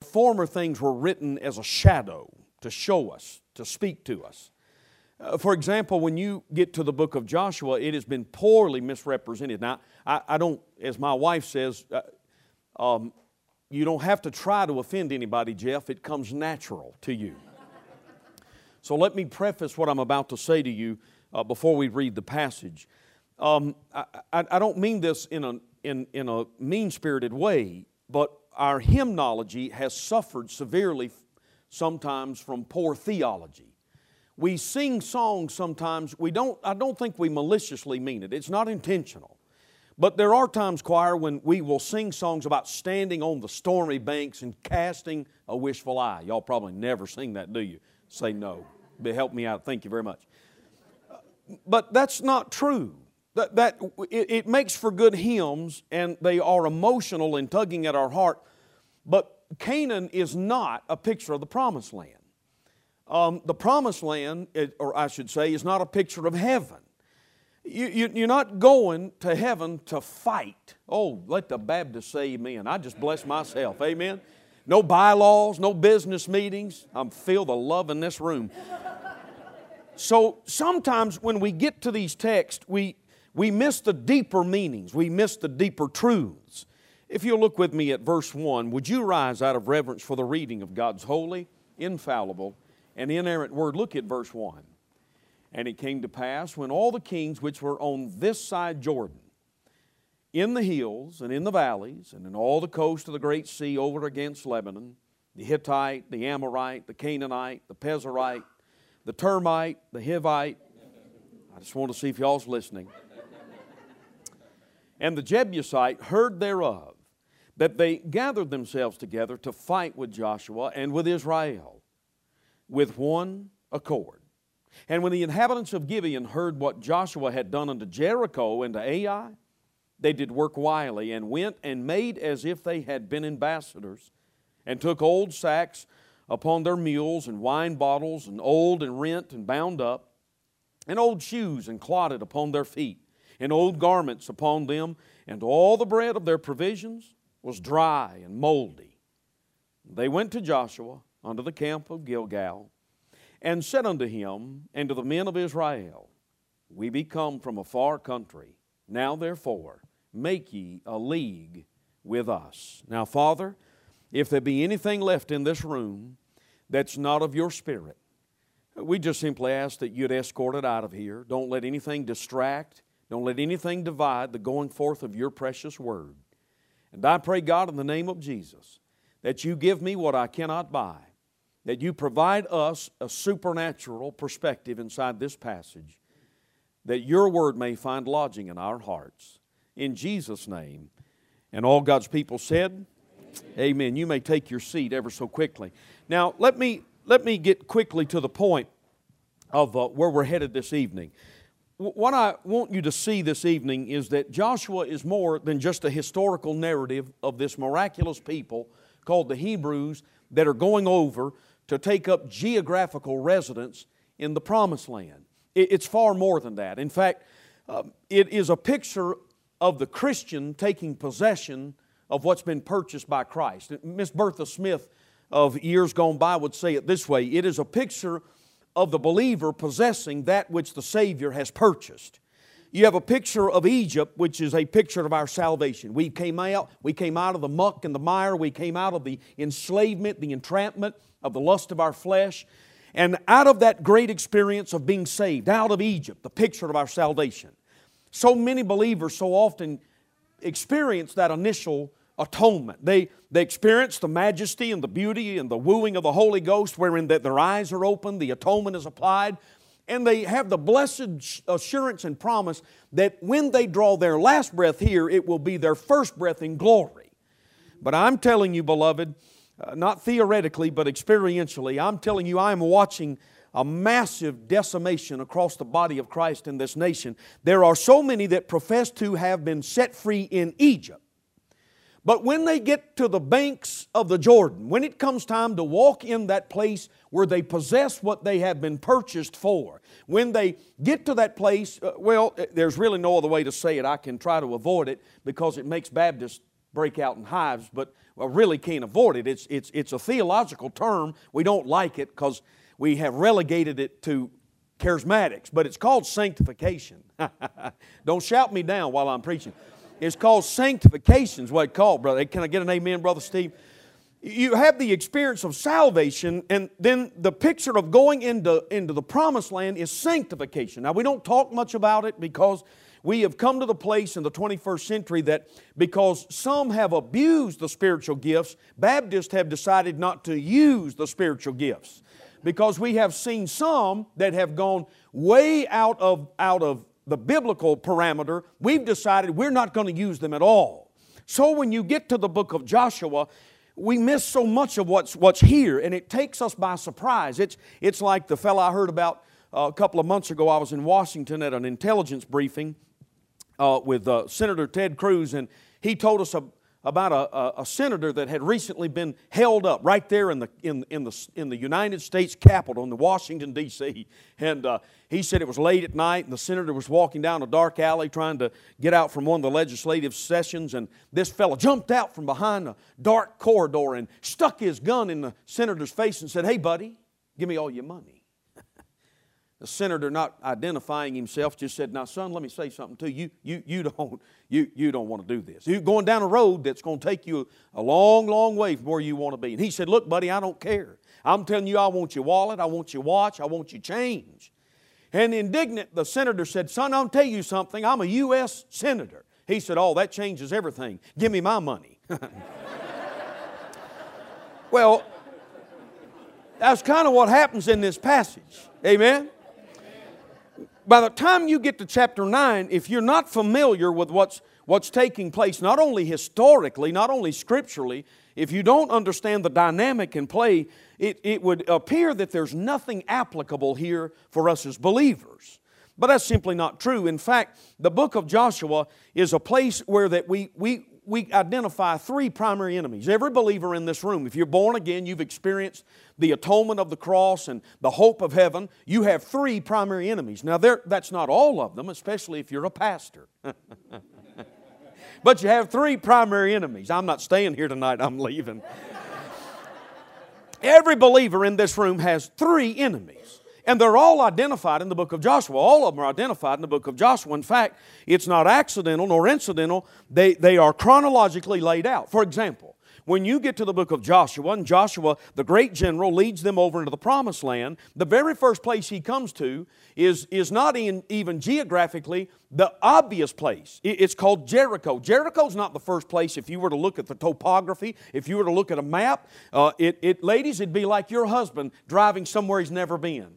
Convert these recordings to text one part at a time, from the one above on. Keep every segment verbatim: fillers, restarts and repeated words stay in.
former things were written as a shadow to show us, to speak to us. Uh, for example, when you get to the book of Joshua, it has been poorly misrepresented. Now, I, I don't, as my wife says, uh, um, you don't have to try to offend anybody, Jeff. It comes natural to you. So let me preface what I'm about to say to you uh, before we read the passage. Um, I, I, I don't mean this in a, in, in a mean-spirited way, but our hymnology has suffered severely sometimes from poor theology. We sing songs sometimes, we don't, I don't think we maliciously mean it. It's not intentional. But there are times, choir, when we will sing songs about standing on the stormy banks and casting a wishful eye. Y'all probably never sing that, do you? Say no. But help me out. Thank you very much. But that's not true. That, that it, it makes for good hymns, and they are emotional and tugging at our heart. But Canaan is not a picture of the Promised Land. Um, the Promised Land, or I should say, is not a picture of heaven. You, you, you're not going to heaven to fight. Oh, let the Baptists say amen. I just bless myself. Amen. No bylaws, no business meetings. I feel the love in this room. So sometimes when we get to these texts, we, we miss the deeper meanings. We miss the deeper truths. If you'll look with me at verse one, would you rise out of reverence for the reading of God's holy, infallible, and inerrant word? Look at verse one. And it came to pass, when all the kings which were on this side Jordan, in the hills and in the valleys, and in all the coast of the great sea over against Lebanon, the Hittite, the Amorite, the Canaanite, the Pezerite, the Termite, the Hivite, I just want to see if y'all's listening, and the Jebusite heard thereof, that they gathered themselves together to fight with Joshua and with Israel, with one accord. And when the inhabitants of Gibeon heard what Joshua had done unto Jericho and to Ai, they did work wily, and went and made as if they had been ambassadors, and took old sacks upon their mules, and wine bottles, and old and rent and bound up, and old shoes and clotted upon their feet, and old garments upon them, and all the bread of their provisions was dry and moldy. They went to Joshua unto the camp of Gilgal, and said unto him and to the men of Israel, We be come from a far country. Now therefore make ye a league with us. Now, Father, if there be anything left in this room that's not of your Spirit, we just simply ask that you'd escort it out of here. Don't let anything distract. Don't let anything divide the going forth of your precious word. And I pray, God, in the name of Jesus, that you give me what I cannot buy, that you provide us a supernatural perspective inside this passage, that your word may find lodging in our hearts. In Jesus' name. And all God's people said, Amen. Amen. You may take your seat ever so quickly. Now, let me, let me get quickly to the point of uh, where we're headed this evening. What I want you to see this evening is that Joshua is more than just a historical narrative of this miraculous people called the Hebrews that are going over to take up geographical residence in the Promised Land. It's far more than that. In fact, uh, it is a picture of the Christian taking possession of what's been purchased by Christ. Miss Bertha Smith of years gone by would say it this way: it is a picture of the believer possessing that which the Savior has purchased. You have a picture of Egypt, which is a picture of our salvation. We came out, we came out of the muck and the mire. We came out of the enslavement, the entrapment of the lust of our flesh. And out of that great experience of being saved, out of Egypt, the picture of our salvation. So many believers so often experience that initial atonement. They, they experience the majesty and the beauty and the wooing of the Holy Ghost, wherein that their eyes are open, the atonement is applied, and they have the blessed assurance and promise that when they draw their last breath here, it will be their first breath in glory. But I'm telling you, beloved, uh, not theoretically, but experientially, I'm telling you, I'm watching a massive decimation across the body of Christ in this nation. There are so many that profess to have been set free in Egypt. But when they get to the banks of the Jordan, when it comes time to walk in that place where they possess what they have been purchased for, when they get to that place, uh, well, there's really no other way to say it. I can try to avoid it because it makes Baptists break out in hives, but I really can't avoid it. It's, it's, it's a theological term. We don't like it because we have relegated it to charismatics, but it's called sanctification. Don't shout me down while I'm preaching. It's called sanctification is what it's called, brother. Can I get an amen, Brother Steve? You have the experience of salvation, and then the picture of going into, into the promised land is sanctification. Now, we don't talk much about it because we have come to the place in the twenty-first century that because some have abused the spiritual gifts, Baptists have decided not to use the spiritual gifts. Because we have seen some that have gone way out of, out of the biblical parameter, we've decided we're not going to use them at all. So when you get to the book of Joshua, we miss so much of what's, what's here, and it takes us by surprise. It's, it's like the fellow I heard about uh, a couple of months ago. I was in Washington at an intelligence briefing uh, with uh, Senator Ted Cruz, and he told us a, about a, a, a senator that had recently been held up right there in the, in, in the, in the United States Capitol in the Washington, D C And uh, he said it was late at night, and the senator was walking down a dark alley trying to get out from one of the legislative sessions, and this fellow jumped out from behind a dark corridor and stuck his gun in the senator's face and said, "Hey, buddy, give me all your money." The senator, not identifying himself, just said, "Now, son, let me say something to you. You, you, don't, you, you don't want to do this. You're going down a road that's going to take you a long, long way from where you want to be." And he said, "Look, buddy, I don't care. I'm telling you, I want your wallet, I want your watch, I want your change." And indignant, the senator said, "Son, I'll tell you something. I'm a U S senator." He said, "Oh, that changes everything. Give me my money." Well, that's kind of what happens in this passage. Amen? By the time you get to chapter nine, if you're not familiar with what's, what's taking place, not only historically, not only scripturally, if you don't understand the dynamic in play, it, it would appear that there's nothing applicable here for us as believers. But that's simply not true. In fact, the book of Joshua is a place where that we, we, we identify three primary enemies. Every believer in this room, if you're born again, you've experienced the atonement of the cross and the hope of heaven, you have three primary enemies. Now, that's not all of them, especially if you're a pastor. But you have three primary enemies. I'm not staying here tonight, I'm leaving. Every believer in this room has three enemies. And they're all identified in the book of Joshua. All of them are identified in the book of Joshua. In fact, it's not accidental nor incidental. They, they are chronologically laid out. For example, when you get to the book of Joshua, and Joshua, the great general, leads them over into the promised land, the very first place he comes to is, is not in, even geographically the obvious place. It's called Jericho. Jericho's not the first place if you were to look at the topography, if you were to look at a map. Uh, it, it, ladies, it'd be like your husband driving somewhere he's never been.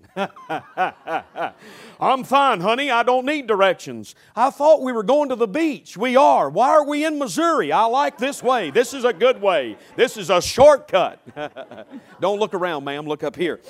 "I'm fine, honey. I don't need directions. I thought we were going to the beach. We are. Why are we in Missouri? I like this way. This is a good way. This is a shortcut." Don't look around, ma'am. Look up here.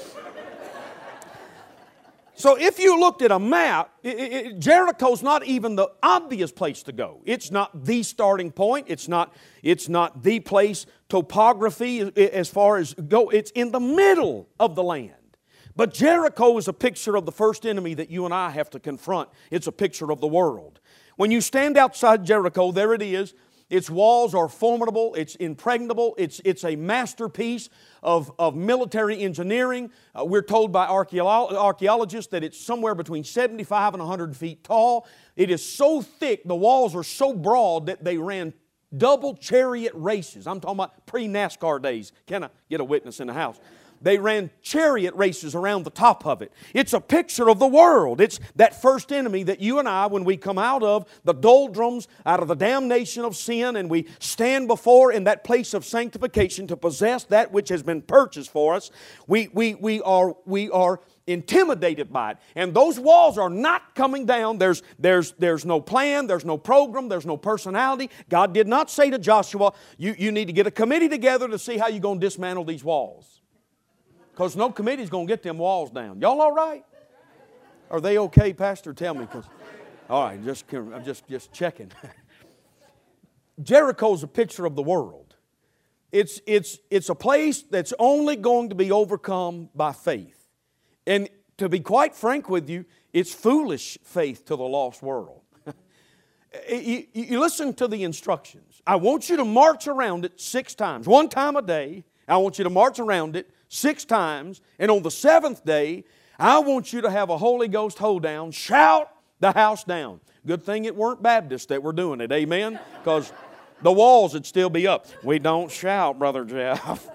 So if you looked at a map, it, it, Jericho's not even the obvious place to go. It's not the starting point. It's not, it's not the place topography as far as go. It's in the middle of the land. But Jericho is a picture of the first enemy that you and I have to confront. It's a picture of the world. When you stand outside Jericho, there it is. Its walls are formidable. It's impregnable. It's, it's a masterpiece of, of military engineering. Uh, we're told by archeolo- archaeologists that it's somewhere between seventy-five and one hundred feet tall. It is so thick, the walls are so broad that they ran double chariot races. I'm talking about pre-NASCAR days. Can I get a witness in the house? They ran chariot races around the top of it. It's a picture of the world. It's that first enemy that you and I, when we come out of the doldrums, out of the damnation of sin, and we stand before in that place of sanctification to possess that which has been purchased for us, we, we, we, are, we are intimidated by it. And those walls are not coming down. There's, there's, there's no plan, there's no program, there's no personality. God did not say to Joshua, you, you need to get a committee together to see how you're going to dismantle these walls. Because no committee's going to get them walls down. Y'all all right? Are they okay, Pastor? Tell me. Cause, all right, just, I'm just, just checking. Jericho's a picture of the world. It's, it's, it's a place that's only going to be overcome by faith. And to be quite frank with you, it's foolish faith to the lost world. You, you listen to the instructions. I want you to march around it six times. One time a day, I want you to march around it six times. And on the seventh day, I want you to have a Holy Ghost hold down. Shout the house down. Good thing it weren't Baptists that were doing it. Amen? Because the walls would still be up. We don't shout, Brother Jeff.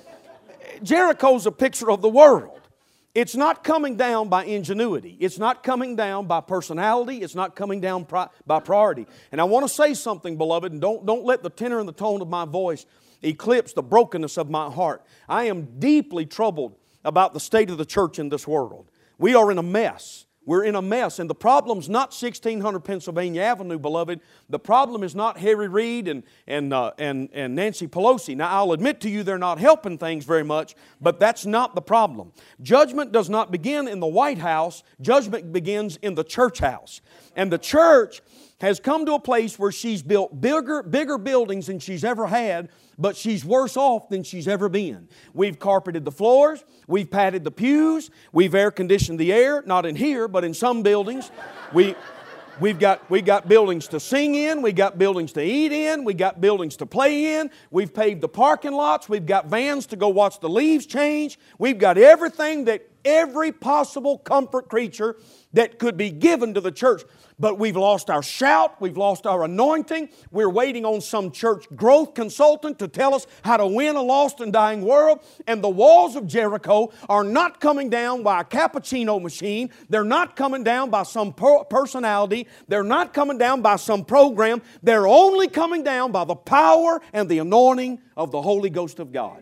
Jericho's a picture of the world. It's not coming down by ingenuity. It's not coming down by personality. It's not coming down pri- by priority. And I want to say something, beloved, and don't, don't let the tenor and the tone of my voice eclipse the brokenness of my heart. I am deeply troubled about the state of the church in this world. We are in a mess. We're in a mess, and the problem's not sixteen hundred Pennsylvania Avenue, beloved. The problem is not Harry Reid and, and, uh, and, and Nancy Pelosi. Now, I'll admit to you they're not helping things very much, but that's not the problem. Judgment does not begin in the White House. Judgment begins in the church house. And the church has come to a place where she's built bigger, bigger buildings than she's ever had, but she's worse off than she's ever been. We've carpeted the floors, we've padded the pews, we've air conditioned the air, not in here, but in some buildings. We, we've got, we got buildings to sing in, we got buildings to eat in, we got buildings to play in, we've paved the parking lots, we've got vans to go watch the leaves change, we've got everything that every possible comfort creature that could be given to the church. But we've lost our shout, we've lost our anointing. We're waiting on some church growth consultant to tell us how to win a lost and dying world. And the walls of Jericho are not coming down by a cappuccino machine. They're not coming down by some per- personality. They're not coming down by some program. They're only coming down by the power and the anointing of the Holy Ghost of God.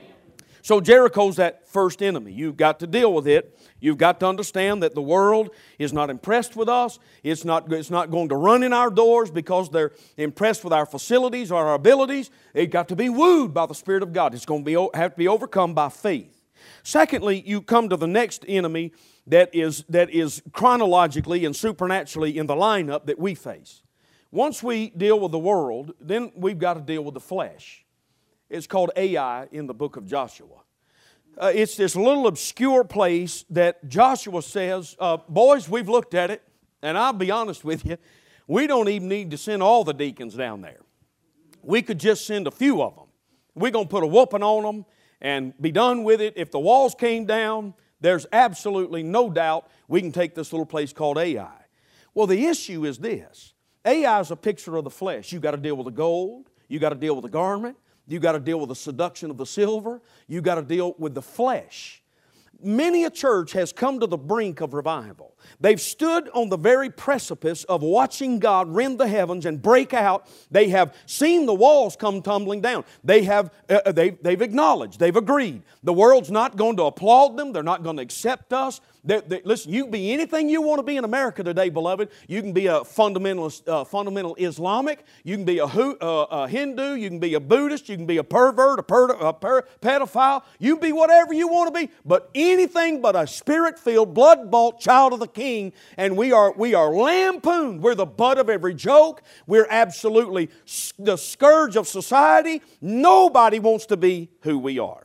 So Jericho's that first enemy. You've got to deal with it. You've got to understand that the world is not impressed with us. It's not, it's not going to run in our doors because they're impressed with our facilities or our abilities. They've got to be wooed by the Spirit of God. It's going to be, have to be overcome by faith. Secondly, you come to the next enemy that is, that is chronologically and supernaturally in the lineup that we face. Once we deal with the world, then we've got to deal with the flesh. It's called Ai in the book of Joshua. Uh, it's this little obscure place that Joshua says, uh, boys, we've looked at it, and I'll be honest with you, we don't even need to send all the deacons down there. We could just send a few of them. We're going to put a whooping on them and be done with it. If the walls came down, there's absolutely no doubt we can take this little place called Ai. Well, the issue is this. Ai is a picture of the flesh. You've got to deal with the gold. You've got to deal with the garment. You've got to deal with the seduction of the silver. You've got to deal with the flesh. Many a church has come to the brink of revival. They've stood on the very precipice of watching God rend the heavens and break out. They have seen the walls come tumbling down. They have, uh, they, they've acknowledged, they've agreed. The world's not going to applaud them. They're not going to accept us. They, they, listen, you can be anything you want to be in America today, beloved. You can be a fundamentalist, uh, fundamental Islamic. You can be a, uh, a Hindu. You can be a Buddhist. You can be a pervert, a, per, a per, pedophile. You can be whatever you want to be, but anything but a spirit-filled, blood-bought child of the King. And we are, we are lampooned. We're the butt of every joke. We're absolutely the scourge of society. Nobody wants to be who we are.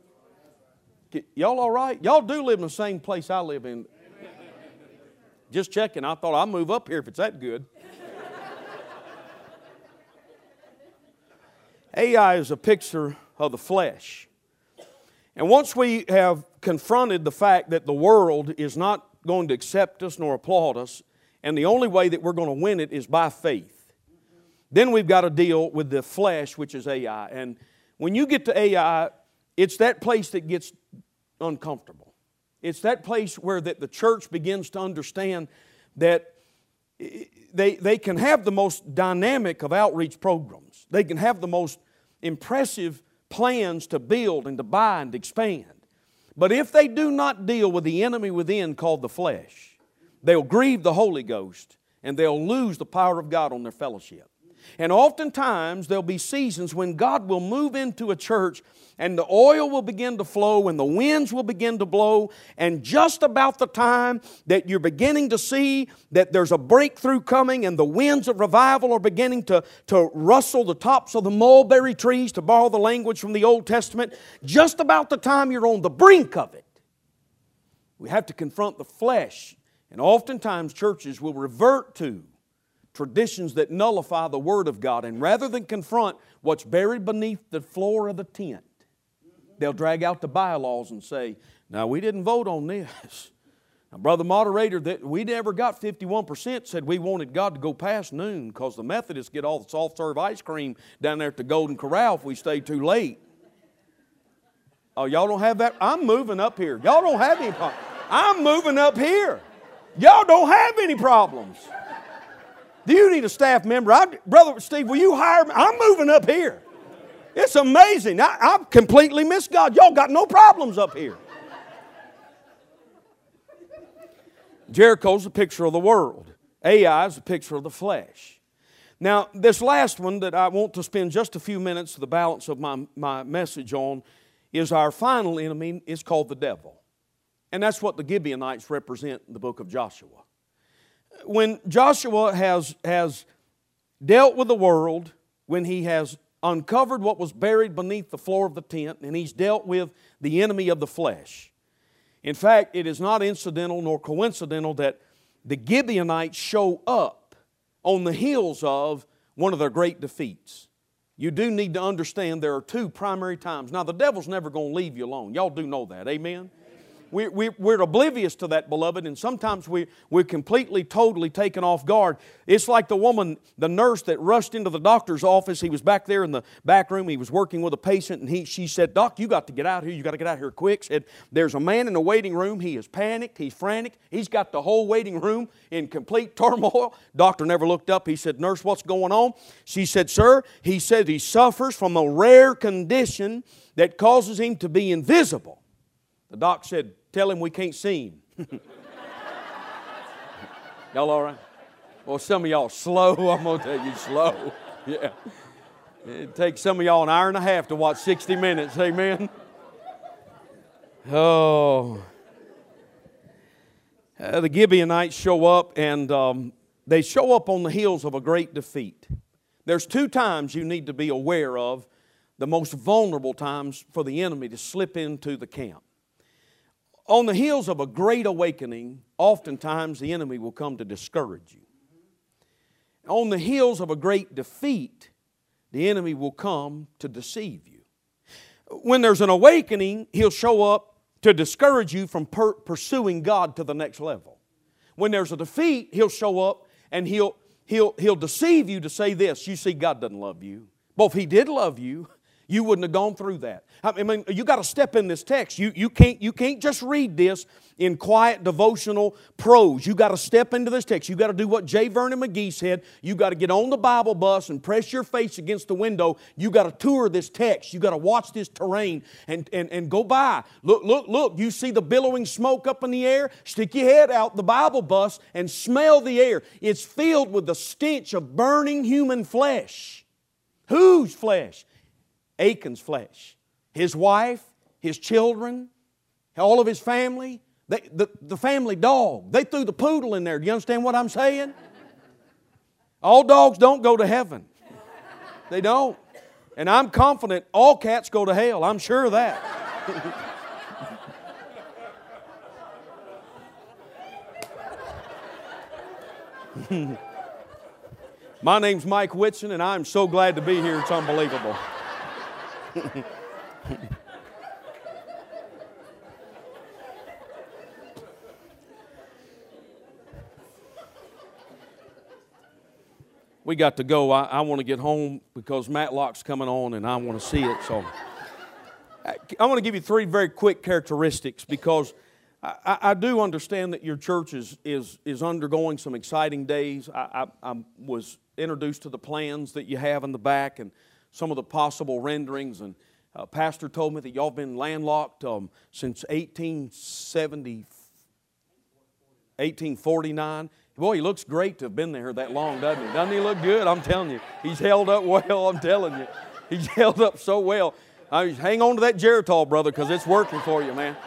Y'all all right? Y'all do live in the same place I live in. Just checking. I thought I'd move up here if it's that good. Ai is a picture of the flesh. And once we have confronted the fact that the world is not going to accept us nor applaud us, and the only way that we're going to win it is by faith, then we've got to deal with the flesh, which is Ai. And when you get to Ai, it's that place that gets uncomfortable. It's that place where that the church begins to understand that they, they can have the most dynamic of outreach programs. They can have the most impressive plans to build and to buy and to expand. But if they do not deal with the enemy within called the flesh, they'll grieve the Holy Ghost and they'll lose the power of God on their fellowship. And oftentimes there'll be seasons when God will move into a church and the oil will begin to flow and the winds will begin to blow, and just about the time that you're beginning to see that there's a breakthrough coming and the winds of revival are beginning to, to rustle the tops of the mulberry trees, to borrow the language from the Old Testament, just about the time you're on the brink of it, we have to confront the flesh. And oftentimes churches will revert to traditions that nullify the Word of God. And rather than confront what's buried beneath the floor of the tent, they'll drag out the bylaws and say, now we didn't vote on this. Now, Brother Moderator, that we never got fifty-one percent said we wanted God to go past noon because the Methodists get all the soft serve ice cream down there at the Golden Corral if we stay too late. Oh, y'all don't have that? I'm moving up here. Y'all don't have any problems. I'm moving up here. Y'all don't have any problems. Do you need a staff member? I, Brother Steve, will you hire me? I'm moving up here. It's amazing. I, I've completely missed God. Y'all got no problems up here. Jericho's a picture of the world. Ai is a picture of the flesh. Now, this last one that I want to spend just a few minutes, the balance of my, my message on, is our final enemy. Is called the devil. And that's what the Gibeonites represent in the book of Joshua. When Joshua has, has dealt with the world, when he has uncovered what was buried beneath the floor of the tent, and he's dealt with the enemy of the flesh. In fact, it is not incidental nor coincidental that the Gibeonites show up on the heels of one of their great defeats. You do need to understand there are two primary times. Now, the devil's never going to leave you alone. Y'all do know that. Amen? We, we, we're oblivious to that, beloved, and sometimes we, we're completely, totally taken off guard. It's like the woman, the nurse that rushed into the doctor's office. He was back there in the back room. He was working with a patient, and he, she said, Doc, you got to get out here. You got to get out here quick. Said, there's a man in the waiting room. He is panicked. He's frantic. He's got the whole waiting room in complete turmoil. Doctor never looked up. He said, Nurse, what's going on? She said, Sir, he said he suffers from a rare condition that causes him to be invisible. The doc said, tell him we can't see him. Y'all all right? Well, some of y'all slow. I'm going to tell you slow. Yeah. It takes some of y'all an hour and a half to watch sixty minutes. Amen? Oh. Uh, the Gibeonites show up, and um, they show up on the heels of a great defeat. There's two times you need to be aware of, the most vulnerable times for the enemy to slip into the camp. On the heels of a great awakening, oftentimes the enemy will come to discourage you. On the heels of a great defeat, the enemy will come to deceive you. When there's an awakening, he'll show up to discourage you from per- pursuing God to the next level. When there's a defeat, he'll show up and he'll, he'll, he'll deceive you to say this, you see, God doesn't love you. Well, if He did love you, you wouldn't have gone through that. I mean, you got to step in this text. You, you, can't, you can't just read this in quiet devotional prose. You got to step into this text. You got to do what J. Vernon McGee said. You got to get on the Bible bus and press your face against the window. You got to tour this text. You got to watch this terrain and, and, and go by. Look, look, look. You see the billowing smoke up in the air? Stick your head out the Bible bus and smell the air. It's filled with the stench of burning human flesh. Whose flesh? Achan's flesh. His wife, his children, all of his family, they, the, the family dog. They threw the poodle in there. Do you understand what I'm saying? All dogs don't go to heaven. They don't. And I'm confident all cats go to hell. I'm sure of that. My name's Mike Whitson, and I'm so glad to be here. It's unbelievable. We got to go. I, I want to get home because Matlock's coming on and I want to see it. So I, I want to give you three very quick characteristics because I, I do understand that your church is, is, is undergoing some exciting days. I, I, I was introduced to the plans that you have in the back and some of the possible renderings, and uh, Pastor told me that y'all been landlocked um, since eighteen seventy, eighteen forty-nine. Boy, he looks great to have been there that long, doesn't he? Doesn't he look good? I'm telling you. He's held up well, I'm telling you. He's held up so well. I mean, hang on to that Geritol, brother, because it's working for you, man.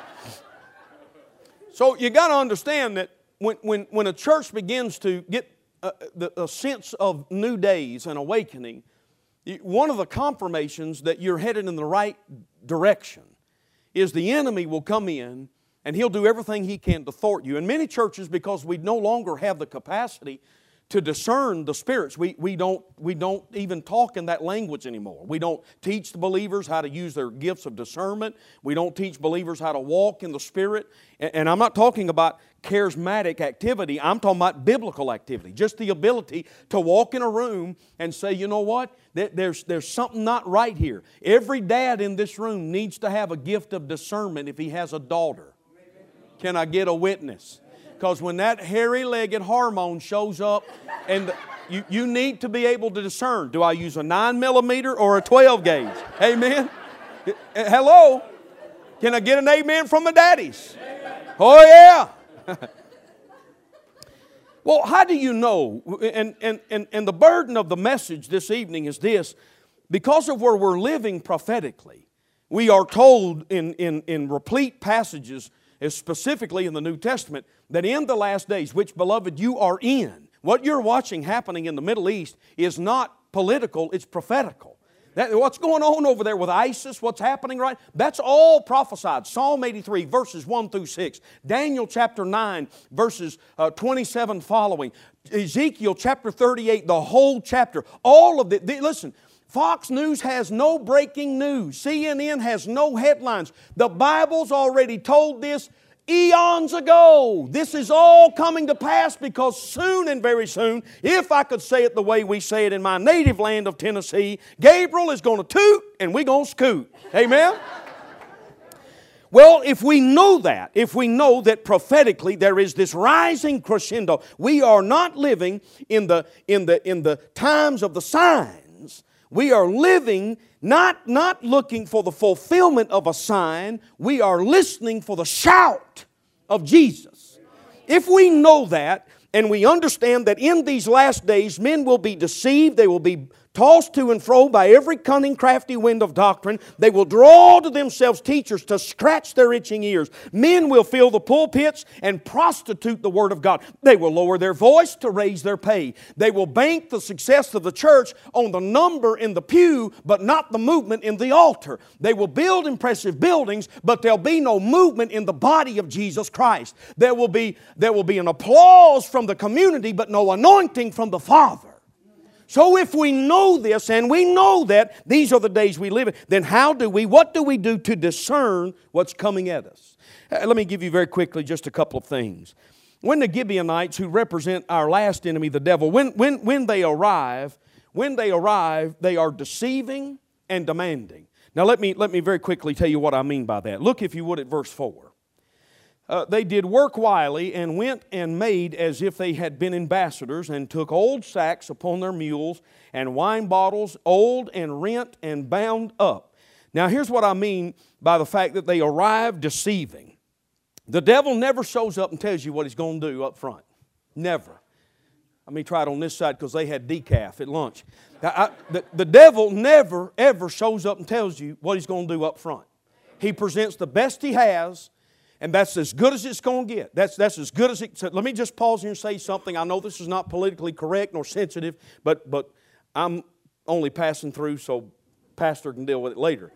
So you got to understand that when, when, when a church begins to get a, the, a sense of new days and awakening, one of the confirmations that you're headed in the right direction is the enemy will come in and he'll do everything he can to thwart you. In many churches, because we no longer have the capacity to discern the spirits. We, we, don't, we don't even talk in that language anymore. We don't teach the believers how to use their gifts of discernment. We don't teach believers how to walk in the Spirit. And, and I'm not talking about charismatic activity. I'm talking about biblical activity. Just the ability to walk in a room and say, you know what? There's, there's something not right here. Every dad in this room needs to have a gift of discernment if he has a daughter. Can I get a witness? Because when that hairy-legged hormone shows up, and you, you need to be able to discern, do I use a nine millimeter or a twelve gauge? Amen? Hello? Can I get an amen from the daddies? Oh, yeah. Well, how do you know? And, and, and, and the burden of the message this evening is this. Because of where we're living prophetically, we are told in, in, in replete passages, specifically in the New Testament, that in the last days, which, beloved, you are in, what you're watching happening in the Middle East is not political, it's prophetical. That, what's going on over there with ISIS, what's happening right, that's all prophesied. Psalm eighty-three, verses one through six. Daniel chapter nine, verses uh, twenty-seven following. Ezekiel chapter thirty-eight, the whole chapter. All of it. Listen, Fox News has no breaking news. C N N has no headlines. The Bible's already told this eons ago. This is all coming to pass because soon and very soon, if I could say it the way we say it in my native land of Tennessee, Gabriel is going to toot and we're going to scoot. Amen? Well, if we know that, if we know that prophetically there is this rising crescendo, we are not living in the, in the, in the times of the signs. We are living not, not looking for the fulfillment of a sign. We are listening for the shout of Jesus. If we know that and we understand that in these last days men will be deceived, they will be tossed to and fro by every cunning, crafty wind of doctrine. They will draw to themselves teachers to scratch their itching ears. Men will fill the pulpits and prostitute the Word of God. They will lower their voice to raise their pay. They will bank the success of the church on the number in the pew, but not the movement in the altar. They will build impressive buildings, but there'll be no movement in the body of Jesus Christ. There will be, there will be an applause from the community, but no anointing from the Father. So if we know this, and we know that these are the days we live in, then how do we, what do we do to discern what's coming at us? Uh, let me give you very quickly just a couple of things. When the Gibeonites, who represent our last enemy, the devil, when, when, when they arrive, when they arrive, they are deceiving and demanding. Now let me, let me very quickly tell you what I mean by that. Look, if you would, at verse four. Uh, they did work wily and went and made as if they had been ambassadors and took old sacks upon their mules and wine bottles, old and rent and bound up. Now here's what I mean by the fact that they arrived deceiving. The devil never shows up and tells you what he's going to do up front. Never. Let me try it on this side because they had decaf at lunch. I, I, the, the devil never, ever shows up and tells you what he's going to do up front. He presents the best he has, and that's as good as it's going to get. That's, that's as good as it... So let me just pause here and say something. I know this is not politically correct nor sensitive, but, but I'm only passing through so Pastor can deal with it later.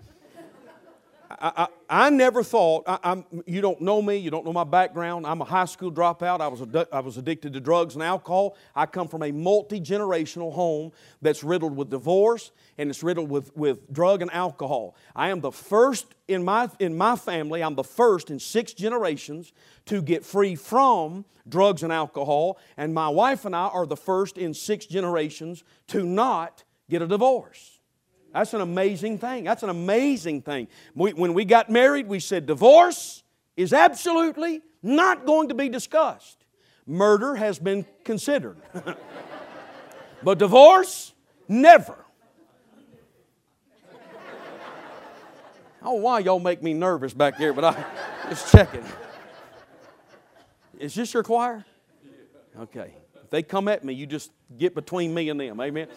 I, I, I never thought, I, I'm, you don't know me, you don't know my background. I'm a high school dropout. I was, ad- I was addicted to drugs and alcohol. I come from a multi-generational home that's riddled with divorce and it's riddled with, with drug and alcohol. I am the first in my, in my family, I'm the first in six generations to get free from drugs and alcohol. And my wife and I are the first in six generations to not get a divorce. That's an amazing thing. That's an amazing thing. We, when we got married, we said divorce is absolutely not going to be discussed. Murder has been considered. But divorce, never. I don't know why y'all make me nervous back there, but I'm just checking. Is this your choir? Okay. If they come at me, you just get between me and them. Amen.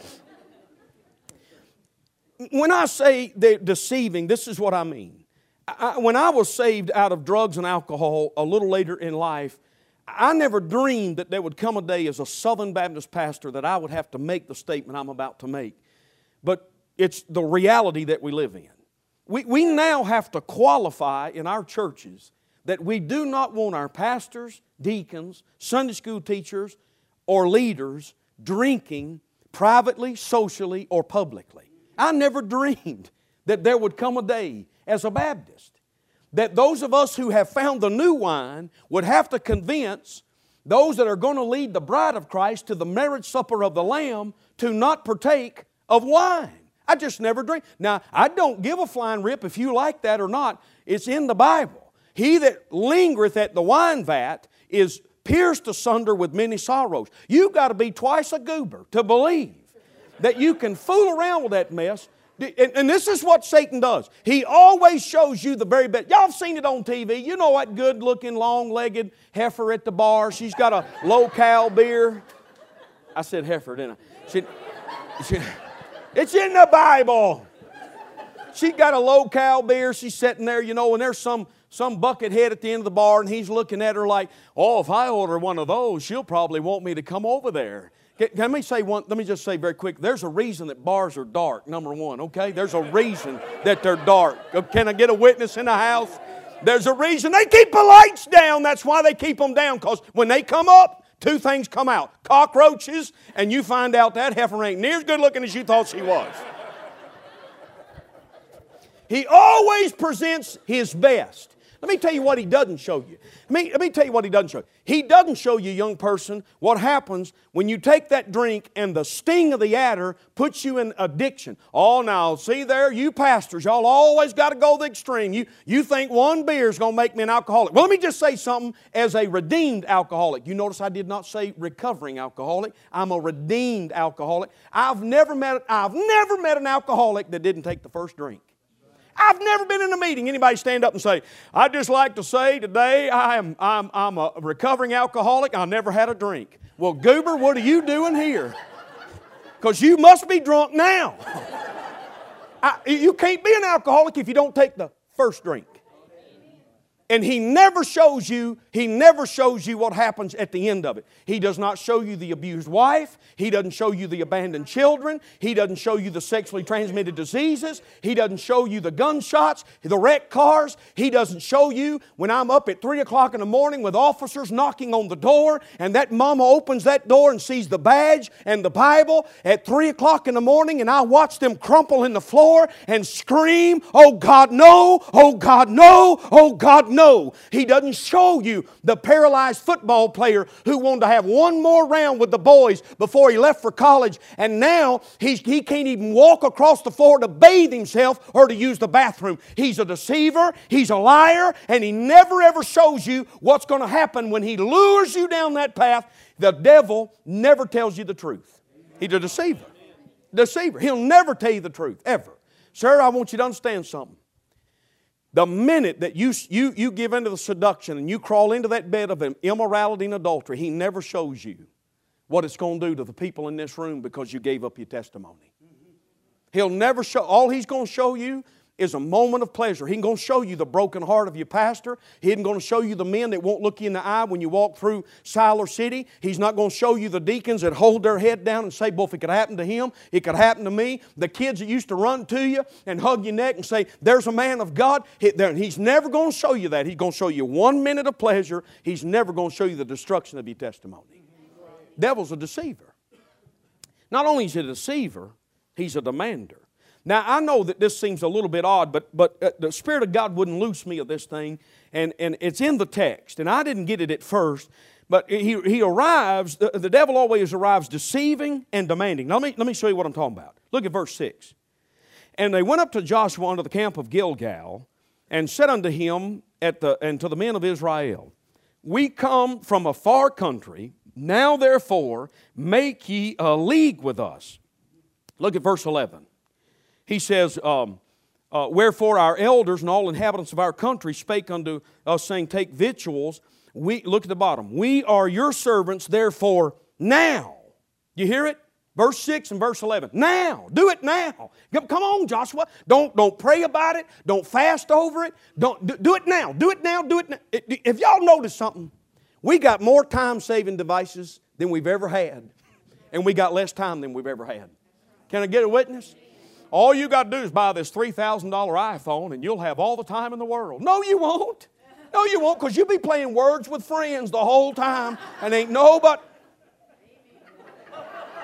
When I say they're deceiving, this is what I mean. I, when I was saved out of drugs and alcohol a little later in life, I never dreamed that there would come a day as a Southern Baptist pastor that I would have to make the statement I'm about to make. But it's the reality that we live in. We, we now have to qualify in our churches that we do not want our pastors, deacons, Sunday school teachers, or leaders drinking privately, socially, or publicly. I never dreamed that there would come a day as a Baptist that those of us who have found the new wine would have to convince those that are going to lead the bride of Christ to the marriage supper of the Lamb to not partake of wine. I just never dreamed. Now, I don't give a flying rip if you like that or not. It's in the Bible. He that lingereth at the wine vat is pierced asunder with many sorrows. You've got to be twice a goober to believe that you can fool around with that mess. And, and this is what Satan does. He always shows you the very best. Y'all have seen it on T V. You know that good-looking, long-legged heifer at the bar. She's got a low-cal beer. I said heifer, didn't I? She, she, it's in the Bible. She got a low-cal beer. She's sitting there, you know, and there's some, some buckethead at the end of the bar, and he's looking at her like, oh, if I order one of those, she'll probably want me to come over there. Let me say one, let me just say very quick, there's a reason that bars are dark, number one, okay? There's a reason that they're dark. Can I get a witness in the house? There's a reason. They keep the lights down. That's why they keep them down, because when they come up, two things come out. Cockroaches, and you find out that heifer ain't near as good looking as you thought she was. He always presents his best. Let me tell you what he doesn't show you. Let me, let me tell you what he doesn't show you. He doesn't show you, young person, what happens when you take that drink and the sting of the adder puts you in addiction. Oh, now, see there, you pastors, y'all always got to go the extreme. You, you think one beer is going to make me an alcoholic. Well, let me just say something as a redeemed alcoholic. You notice I did not say recovering alcoholic. I'm a redeemed alcoholic. I've never met, I've never met an alcoholic that didn't take the first drink. I've never been in a meeting, anybody stand up and say, I'd just like to say today I am, I'm, I'm a recovering alcoholic. I never had a drink. Well, goober, what are you doing here? Because you must be drunk now. I, you can't be an alcoholic if you don't take the first drink. And he never shows you, he never shows you what happens at the end of it. He does not show you the abused wife. He doesn't show you the abandoned children. He doesn't show you the sexually transmitted diseases. He doesn't show you the gunshots, the wrecked cars. He doesn't show you when I'm up at three o'clock in the morning with officers knocking on the door, and that mama opens that door and sees the badge and the Bible at three o'clock in the morning, and I watch them crumple in the floor and scream, oh God, no, oh God, no, oh God, no. No, he doesn't show you the paralyzed football player who wanted to have one more round with the boys before he left for college, and now he's, he can't even walk across the floor to bathe himself or to use the bathroom. He's a deceiver, he's a liar, and he never ever shows you what's going to happen when he lures you down that path. The devil never tells you the truth. He's a deceiver. Deceiver. He'll never tell you the truth, ever. Sir, I want you to understand something. The minute that you, you, you give into the seduction and you crawl into that bed of immorality and adultery, he never shows you what it's going to do to the people in this room because you gave up your testimony. He'll never show, all he's going to show you is a moment of pleasure. He's going to show you the broken heart of your pastor. He isn't going to show you the men that won't look you in the eye when you walk through Siler City. He's not going to show you the deacons that hold their head down and say, boy, if it could happen to him, it could happen to me. The kids that used to run to you and hug your neck and say, there's a man of God. He's never going to show you that. He's going to show you one minute of pleasure. He's never going to show you the destruction of your testimony. Devil's a deceiver. Not only is he a deceiver, he's a demander. Now, I know that this seems a little bit odd, but, but uh, the Spirit of God wouldn't loose me of this thing, and, and it's in the text, and I didn't get it at first, but he, he arrives, the, the devil always arrives deceiving and demanding. Now, let me, let me show you what I'm talking about. Look at verse six. And they went up to Joshua unto the camp of Gilgal, and said unto him at the, and to the men of Israel, we come from a far country, now therefore make ye a league with us. Look at verse eleven. He says, um, uh, wherefore our elders and all inhabitants of our country spake unto us, saying, take victuals. We, look at the bottom. We are your servants, therefore, now. You hear it? Verse six and verse eleven. Now. Do it now. Come on, Joshua. Don't, don't pray about it. Don't fast over it. Don't, do, do it now. Do it now. Do it now. If y'all notice something, we got more time-saving devices than we've ever had. And we got less time than we've ever had. Can I get a witness? All you got to do is buy this three thousand dollar iPhone and you'll have all the time in the world. No, you won't. No, you won't, because you'll be playing words with friends the whole time and ain't nobody.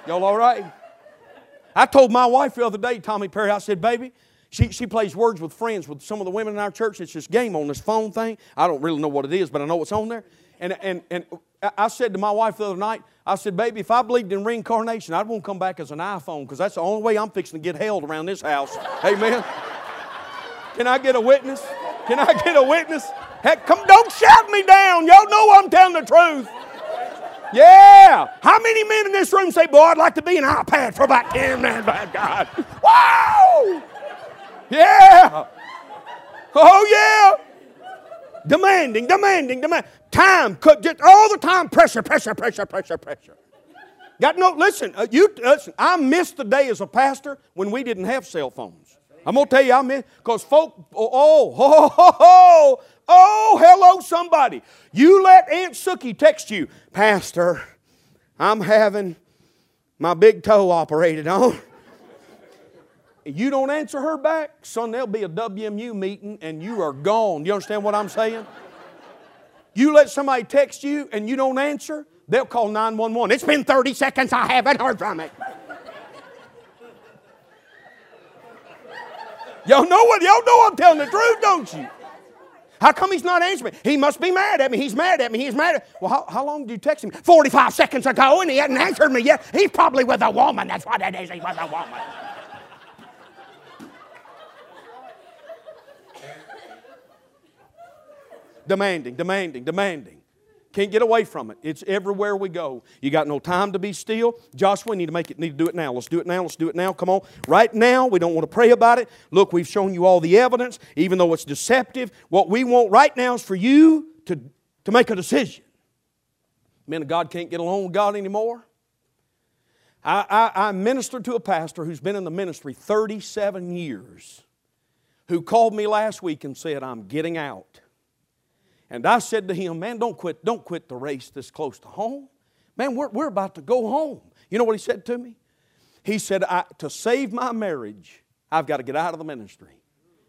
Y'all all right? I told my wife the other day, Tommy Perry, I said, baby, she, she plays Words with Friends with some of the women in our church. It's this game on this phone thing. I don't really know what it is, but I know what's on there. And, and, and I said to my wife the other night, I said, baby, if I believed in reincarnation, I'd want to come back as an iPhone because that's the only way I'm fixing to get held around this house. Amen? Can I get a witness? Can I get a witness? Heck, come, don't shout me down. Y'all know I'm telling the truth. Yeah. How many men in this room say, boy, I'd like to be an iPad for about ten minutes, by God. Wow. Yeah. Oh, yeah. Demanding, demanding, demanding. Time, just all the time, pressure, pressure, pressure, pressure, pressure. Got no, listen, uh, you, listen, I missed the day as a pastor when we didn't have cell phones. I'm going to tell you, I miss, because folk, oh, oh, oh, oh, oh, oh, hello somebody. You let Aunt Sookie text you, Pastor, I'm having my big toe operated on. You don't answer her back, son, there'll be a W M U meeting and you are gone. You understand what I'm saying? You let somebody text you and you don't answer, they'll call nine one one. It's been thirty seconds, I haven't heard from it. Y'all know what? Y'all know I'm telling the truth, don't you? How come he's not answering me? He must be mad at me. He's mad at me. He's mad at me. Well, how, how long did you text him? forty-five seconds ago, and he hadn't answered me yet. He's probably with a woman. That's what it is. He's with a woman. Demanding, demanding, demanding. Can't get away from it. It's everywhere we go. You got no time to be still. Joshua, we need to make it, need to do it now. Let's do it now. Let's do it now. Come on. Right now, we don't want to pray about it. Look, we've shown you all the evidence, even though it's deceptive. What we want right now is for you to, to make a decision. Men of God can't get along with God anymore. I, I, I ministered to a pastor who's been in the ministry thirty-seven years, who called me last week and said, I'm getting out. And I said to him, man, don't quit, don't quit the race this close to home. Man, we're, we're about to go home. You know what he said to me? He said, I, to save my marriage, I've got to get out of the ministry.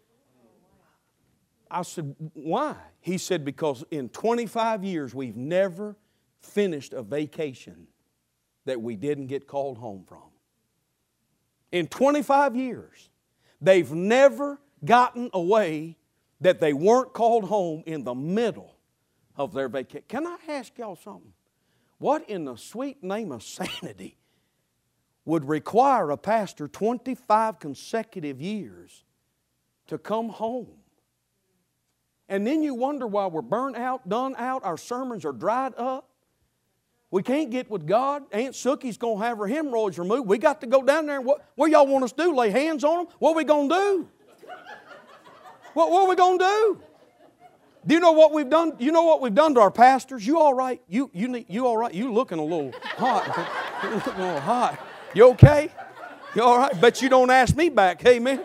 I said, why? He said, because in twenty-five years, we've never finished a vacation that we didn't get called home from. In twenty-five years, they've never gotten away that they weren't called home in the middle of their vacation. Can I ask y'all something? What in the sweet name of sanity would require a pastor twenty-five consecutive years to come home? And then you wonder why we're burnt out, done out, our sermons are dried up. We can't get with God. Aunt Sookie's going to have her hemorrhoids removed. We got to go down there and what, what y'all want us to do? Lay hands on them? What are we going to do? What, what are we going to do? Do you know what we've done? You know what we've done to our pastors? You all right? You you need, you all right? You looking a little hot. You looking a little hot. You okay? You all right? Bet you don't ask me back. Hey, man.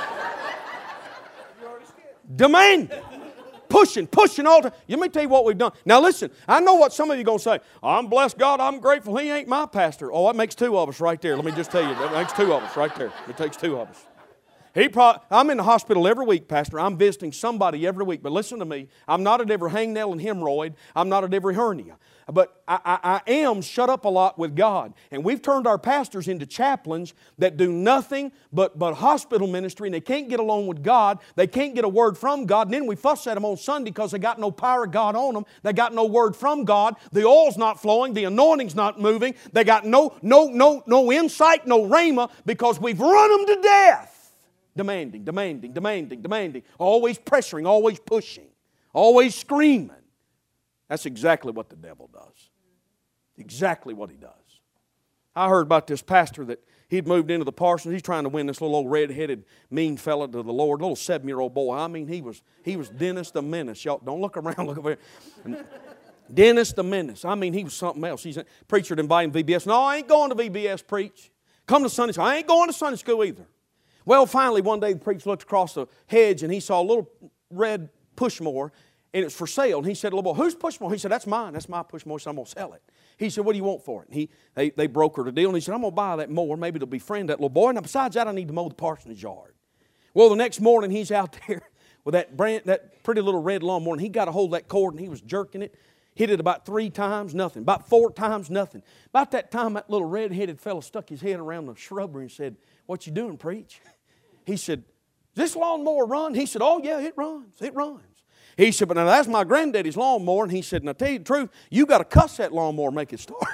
Demand. Pushing, pushing all the time. Let me tell you what we've done. Now listen, I know what some of you are going to say. I'm blessed God, I'm grateful He ain't my pastor. Oh, that makes two of us right there. Let me just tell you, that makes two of us right there. It takes two of us. He pro- I'm in the hospital every week, Pastor. I'm visiting somebody every week. But listen to me. I'm not at every hangnail and hemorrhoid. I'm not at every hernia. But I, I, I am shut up a lot with God. And we've turned our pastors into chaplains that do nothing but, but hospital ministry. And they can't get along with God. They can't get a word from God. And then we fuss at them on Sunday because they got no power of God on them. They got no word from God. The oil's not flowing. The anointing's not moving. They got no, no, no, no insight, no rhema because we've run them to death. Demanding, demanding, demanding, demanding. Always pressuring, always pushing, always screaming. That's exactly what the devil does. Exactly what he does. I heard about this pastor that he'd moved into the parsonage. He's trying to win this little old red-headed mean fella to the Lord, little seven-year-old boy. I mean, he was he was Dennis the Menace. Y'all don't look around, look over here. Dennis the Menace. I mean, he was something else. He's a preacher to invite him to V B S. No, I ain't going to V B S preach. Come to Sunday school. I ain't going to Sunday school either. Well, finally, one day the preacher looked across the hedge and he saw a little red Pushmore and it's for sale. And he said, little boy, whose Pushmore? He said, that's mine. That's my Pushmore, so I'm going to sell it. He said, what do you want for it? And he, they, they brokered a deal and he said, I'm going to buy that mower. Maybe it'll befriend that little boy. And besides that, I need to mow the parsonage yard. Well, the next morning he's out there with that brand, that pretty little red lawnmower and he got a hold of that cord and he was jerking it. Hit it about three times, nothing. About four times, nothing. About that time, that little red-headed fellow stuck his head around the shrubbery and said, "What you doing, preach?" He said, "Does this lawnmower run?" He said, "Oh, yeah, it runs. It runs." He said, "But now that's my granddaddy's lawnmower." And he said, "And I tell you the truth, you got to cuss that lawnmower to make it start."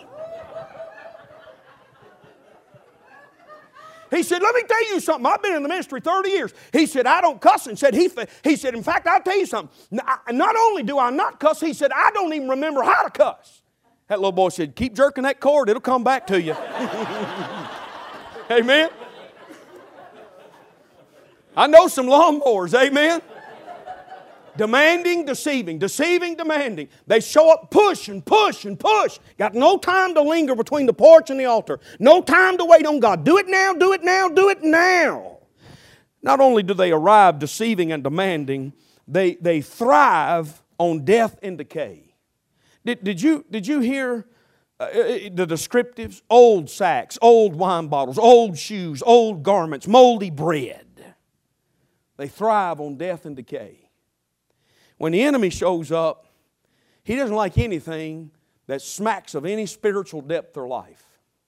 He said, "Let me tell you something. I've been in the ministry thirty years. He said, "I don't cuss." And said, he, he said, "In fact, I'll tell you something. Not only do I not cuss," he said, "I don't even remember how to cuss." That little boy said, "Keep jerking that cord. It'll come back to you." Amen. I know some lawnmowers. Amen. Demanding, deceiving, deceiving, demanding. They show up, push and push and push. Got no time to linger between the porch and the altar. No time to wait on God. Do it now, do it now, do it now. Not only do they arrive deceiving and demanding, they, they thrive on death and decay. Did, did, you, did you hear uh, the descriptives? Old sacks, old wine bottles, old shoes, old garments, moldy bread. They thrive on death and decay. When the enemy shows up, he doesn't like anything that smacks of any spiritual depth or life.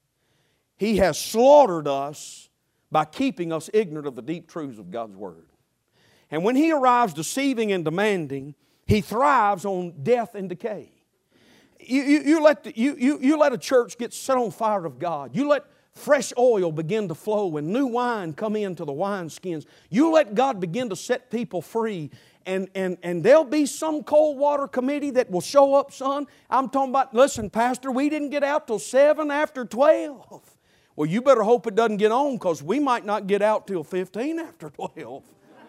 He has slaughtered us by keeping us ignorant of the deep truths of God's Word. And when he arrives deceiving and demanding, he thrives on death and decay. You, you, you, let the, you, you, you let a church get set on fire of God. You let fresh oil begin to flow and new wine come into the wineskins. You let God begin to set people free. And, and, and there'll be some cold water committee that will show up, son. I'm talking about, "Listen, Pastor, we didn't get out till seven after twelve. Well, you better hope it doesn't get on, because we might not get out till fifteen after twelve.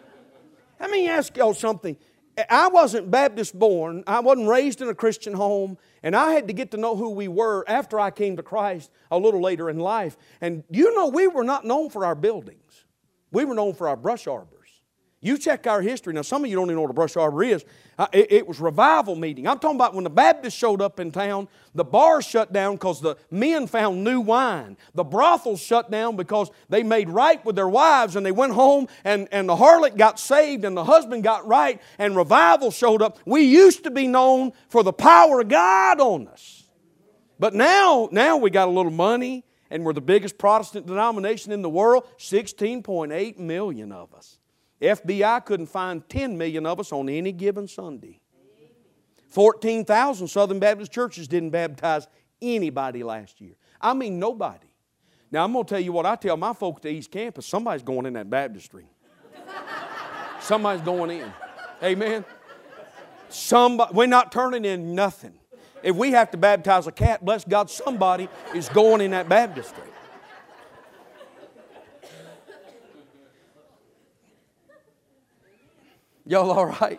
Let me ask y'all something. I wasn't Baptist born. I wasn't raised in a Christian home. And I had to get to know who we were after I came to Christ a little later in life. And you know, we were not known for our buildings. We were known for our brush arbors. You check our history. Now, some of you don't even know what a brush arbor is. Uh, it, it was revival meeting. I'm talking about when the Baptists showed up in town, the bars shut down because the men found new wine. The brothels shut down because they made right with their wives, and they went home, and, and the harlot got saved and the husband got right, and revival showed up. We used to be known for the power of God on us. But now, now we got a little money, and we're the biggest Protestant denomination in the world, sixteen point eight million of us. F B I couldn't find ten million of us on any given Sunday. fourteen thousand Southern Baptist churches didn't baptize anybody last year. I mean nobody. Now I'm going to tell you what I tell my folks at the East Campus. Somebody's going in that baptistry. Somebody's going in. Amen. Somebody, we're not turning in nothing. If we have to baptize a cat, bless God, somebody is going in that baptistry. Y'all all right?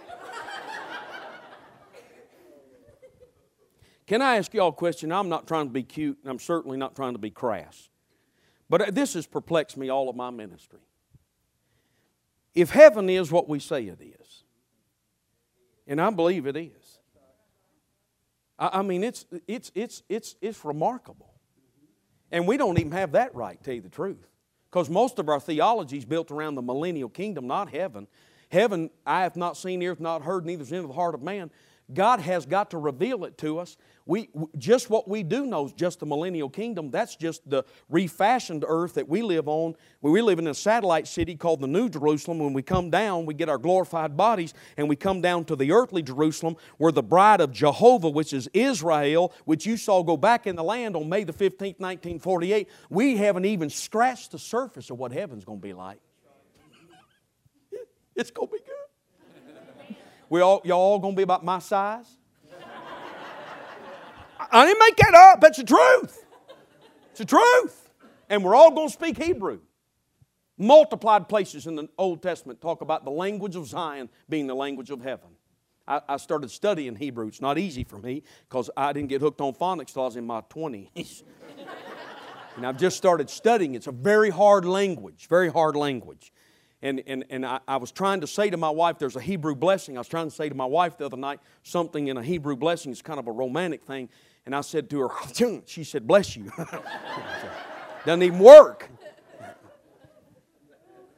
Can I ask y'all a question? I'm not trying to be cute, and I'm certainly not trying to be crass. But this has perplexed me all of my ministry. If heaven is what we say it is, and I believe it is, I, I mean, it's, it's, it's, it's, it's remarkable. And we don't even have that right, to tell you the truth. Because most of our theology is built around the millennial kingdom, not heaven. Heaven, I have not seen, ear hath not heard, neither is in the heart of man. God has got to reveal it to us. We, just what we do know is just the millennial kingdom. That's just the refashioned earth that we live on. We live in a satellite city called the New Jerusalem. When we come down, we get our glorified bodies, and we come down to the earthly Jerusalem, where the bride of Jehovah, which is Israel, which you saw go back in the land on May the fifteenth, nineteen forty-eight. We haven't even scratched the surface of what heaven's going to be like. It's going to be good. We all, y'all all going to be about my size? I didn't make that up. That's the truth. It's the truth. And we're all going to speak Hebrew. Multiplied places in the Old Testament talk about the language of Zion being the language of heaven. I, I started studying Hebrew. It's not easy for me because I didn't get hooked on phonics until I was in my twenties. And I've just started studying. It's a very hard language, very hard language. And, and, and I, I was trying to say to my wife, there's a Hebrew blessing. I was trying to say to my wife the other night, something in a Hebrew blessing is kind of a romantic thing. And I said to her, she said, bless you. Doesn't even work.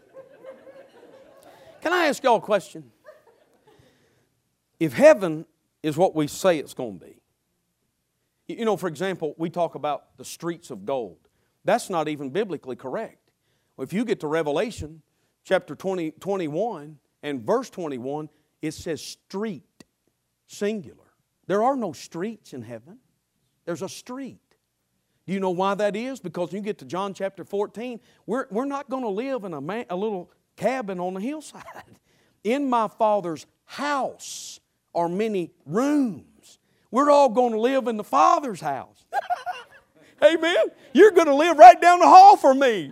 Can I ask y'all a question? If heaven is what we say it's going to be. You know, for example, we talk about the streets of gold. That's not even biblically correct. If you get to Revelation chapter twenty, twenty-one and verse twenty-one, it says street, singular. There are no streets in heaven. There's a street. Do you know why that is? Because when you get to John chapter fourteen, we're, we're not going to live in a, man, a little cabin on the hillside. In my Father's house are many rooms. We're all going to live in the Father's house. Amen. You're going to live right down the hall from me.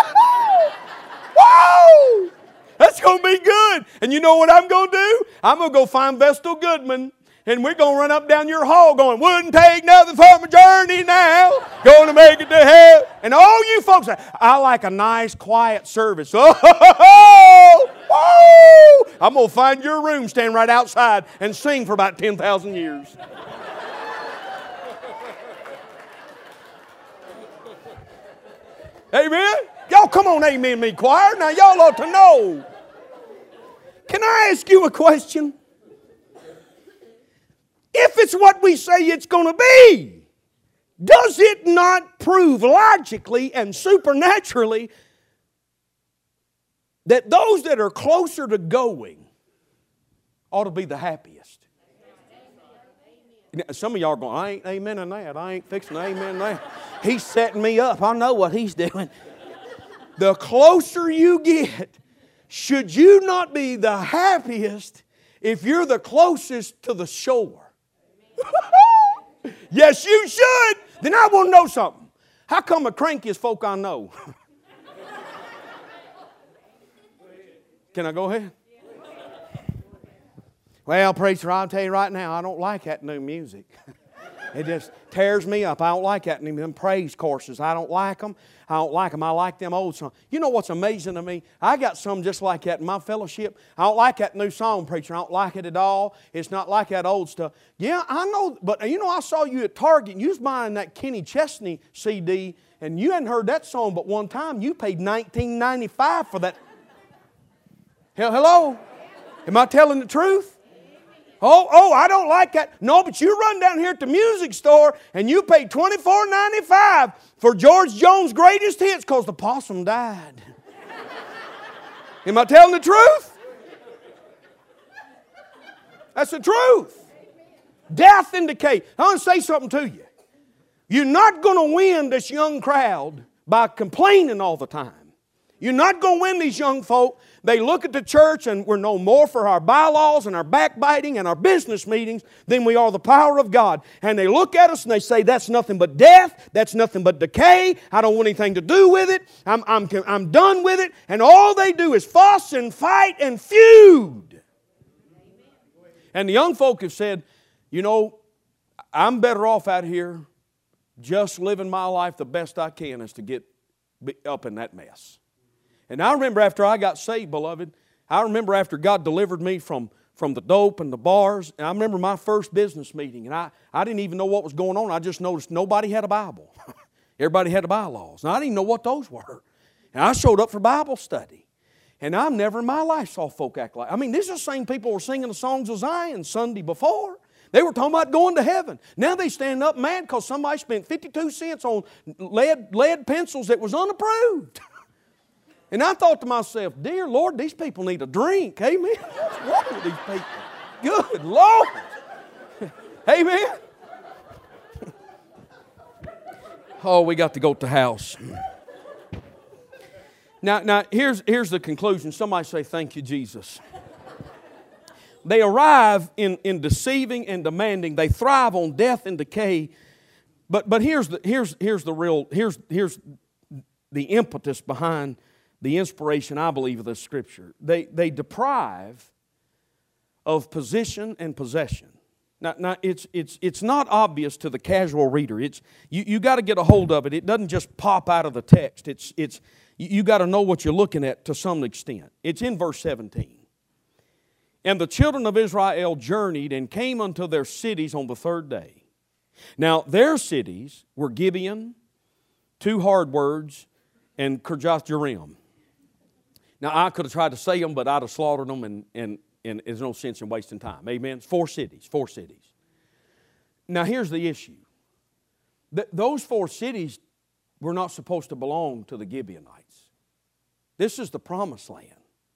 Whoa! That's going to be good. And you know what I'm going to do? I'm going to go find Vestal Goodman. And we're going to run up down your hall going, wouldn't take nothing for my journey now. Going to make it to hell. And all you folks, I like a nice, quiet service. Oh, oh, I'm going to find your room, stand right outside, and sing for about ten thousand years. Amen? Y'all come on, amen me, choir. Now y'all ought to know. Can I ask you a question? If it's what we say it's going to be, does it not prove logically and supernaturally that those that are closer to going ought to be the happiest? Some of y'all are going, I ain't amen in that. I ain't fixing amen in that. He's setting me up. I know what he's doing. The closer you get, should you not be the happiest if you're the closest to the shore? Yes, you should. Then I want to know something. How come the crankiest folk I know? Can I go ahead? Well, preacher, I'll tell you right now, I don't like that new music. It just tears me up. I don't like that. Them praise courses, I don't like them. I don't like them. I like them old songs. You know what's amazing to me? I got some just like that in my fellowship. I don't like that new song, preacher. I don't like it at all. It's not like that old stuff. Yeah, I know. But you know, I saw you at Target and you was buying that Kenny Chesney C D and you hadn't heard that song but one time. You paid nineteen ninety-five for that. Hello? Am I telling the truth? Oh, oh, I don't like that. No, but you run down here at the music store and you pay twenty-four ninety-five for George Jones' greatest hits because the possum died. Am I telling the truth? That's the truth. Death and decay. I want to say something to you. You're not going to win this young crowd by complaining all the time. You're not going to win these young folk. They look at the church and we're no more for our bylaws and our backbiting and our business meetings than we are the power of God. And they look at us and they say, that's nothing but death. That's nothing but decay. I don't want anything to do with it. I'm, I'm, I'm done with it. And all they do is fuss and fight and feud. And the young folk have said, you know, I'm better off out here just living my life the best I can as to get up in that mess. And I remember after I got saved, beloved, I remember after God delivered me from, from the dope and the bars, and I remember my first business meeting, and I, I didn't even know what was going on. I just noticed nobody had a Bible. Everybody had the bylaws. And I didn't even know what those were. And I showed up for Bible study. And I've never in my life saw folk act like, I mean, these are the same people who were singing the songs of Zion Sunday before. They were talking about going to heaven. Now they stand up mad because somebody spent fifty-two cents on lead, lead pencils that was unapproved. And I thought to myself, dear Lord, these people need a drink. Amen. What's wrong with these people? Good Lord. Amen. Oh, we got to go to the house. Now, now here's, here's the conclusion. Somebody say, thank you, Jesus. They arrive in, in deceiving and demanding. They thrive on death and decay. But, but here's, the, here's, here's the real, here's, here's the impetus behind the inspiration, I believe, of this Scripture. They, they deprive of position and possession. Now, now it's, it's, it's not obvious to the casual reader. It's, you you got to get a hold of it. It doesn't just pop out of the text. It's, it's, you you got to know what you're looking at to some extent. It's in verse seventeen. And the children of Israel journeyed and came unto their cities on the third day. Now, their cities were Gibeon, two hard words, and Kirjath Jearim. Now, I could have tried to say them, but I'd have slaughtered them, and, and and there's no sense in wasting time. Amen? Four cities, four cities. Now here's the issue. Th- those four cities were not supposed to belong to the Gibeonites. This is the promised land.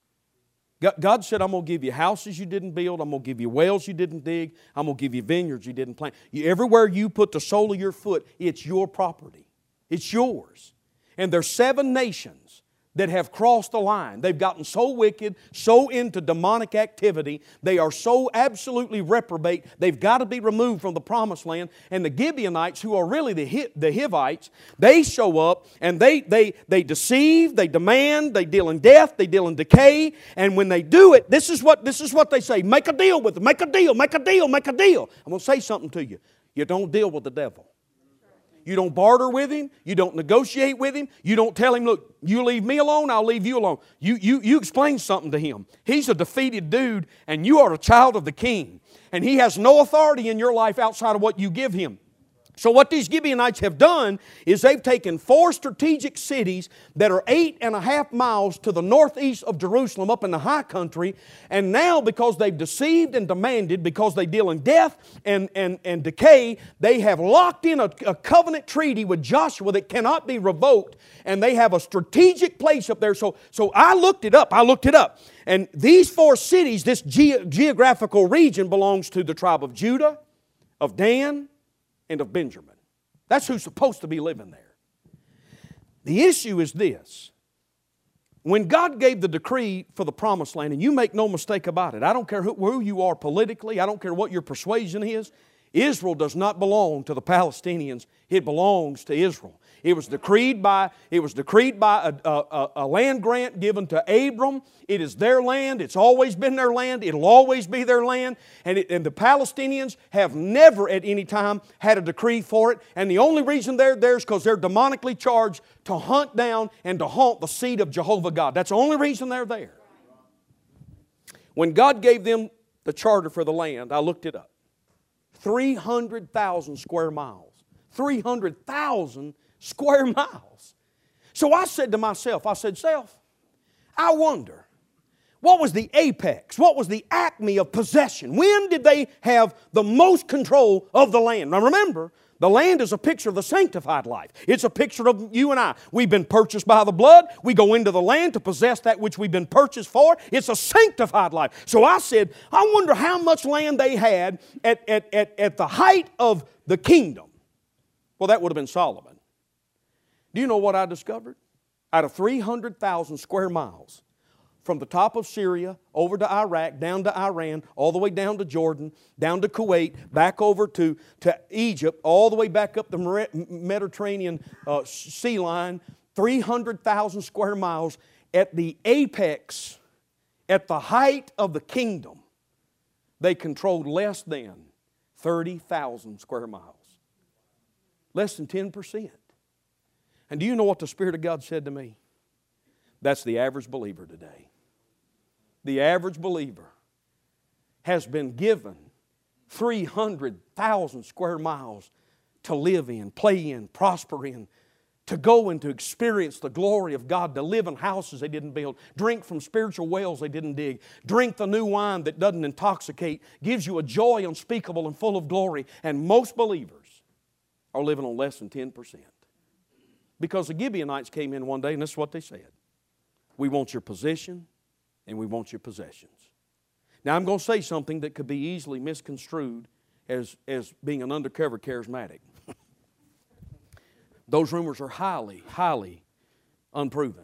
God said, I'm going to give you houses you didn't build. I'm going to give you wells you didn't dig. I'm going to give you vineyards you didn't plant. You, everywhere you put the sole of your foot, it's your property. It's yours. And there's seven nations that have crossed the line. They've gotten so wicked, so into demonic activity. They are so absolutely reprobate. They've got to be removed from the promised land. And the Gibeonites, who are really the, Hi- the Hivites, they show up and they, they, they deceive, they demand, they deal in death, they deal in decay. And when they do it, this is what, this is what they say. Make a deal with them. Make a deal, make a deal, make a deal. I'm going to say something to you. You don't deal with the devil. You don't barter with him. You don't negotiate with him. You don't tell him, look, you leave me alone, I'll leave you alone. You, you, you explain something to him. He's a defeated dude, and you are a child of the King. And he has no authority in your life outside of what you give him. So what these Gibeonites have done is they've taken four strategic cities that are eight and a half miles to the northeast of Jerusalem up in the high country, and now because they've deceived and demanded, because they deal in death and, and, and decay, they have locked in a, a covenant treaty with Joshua that cannot be revoked, and they have a strategic place up there. So, so I looked it up. I looked it up. And these four cities, this ge- geographical region belongs to the tribe of Judah, of Dan, and of Benjamin. That's who's supposed to be living there. The issue is this. When God gave the decree for the promised land, and you make no mistake about it, I don't care who, who you are politically, I don't care what your persuasion is, Israel does not belong to the Palestinians. It belongs to Israel. It was decreed by, it was decreed by a, a, a land grant given to Abram. It is their land. It's always been their land. It'll always be their land. And, it, and the Palestinians have never at any time had a decree for it. And the only reason they're there is because they're demonically charged to hunt down and to haunt the seed of Jehovah God. That's the only reason they're there. When God gave them the charter for the land, I looked it up. three hundred thousand square miles. three hundred thousand square miles. So I said to myself, I said, self, I wonder, what was the apex? What was the acme of possession? When did they have the most control of the land? Now remember, the land is a picture of the sanctified life. It's a picture of you and I. We've been purchased by the blood. We go into the land to possess that which we've been purchased for. It's a sanctified life. So I said, I wonder how much land they had at, at, at, at the height of the kingdom. Well, that would have been Solomon. Do you know what I discovered? Out of three hundred thousand square miles, from the top of Syria, over to Iraq, down to Iran, all the way down to Jordan, down to Kuwait, back over to, to Egypt, all the way back up the Mediterranean uh, sea line, three hundred thousand square miles, at the apex, at the height of the kingdom, they controlled less than thirty thousand square miles. Less than ten percent. And do you know what the Spirit of God said to me? That's the average believer today. The average believer has been given three hundred thousand square miles to live in, play in, prosper in, to go and to experience the glory of God, to live in houses they didn't build, drink from spiritual wells they didn't dig, drink the new wine that doesn't intoxicate, gives you a joy unspeakable and full of glory. And most believers are living on less than ten percent. Because the Gibeonites came in one day and this is what they said. We want your position and we want your possessions. Now I'm going to say something that could be easily misconstrued as, as being an undercover charismatic. Those rumors are highly, highly unproven.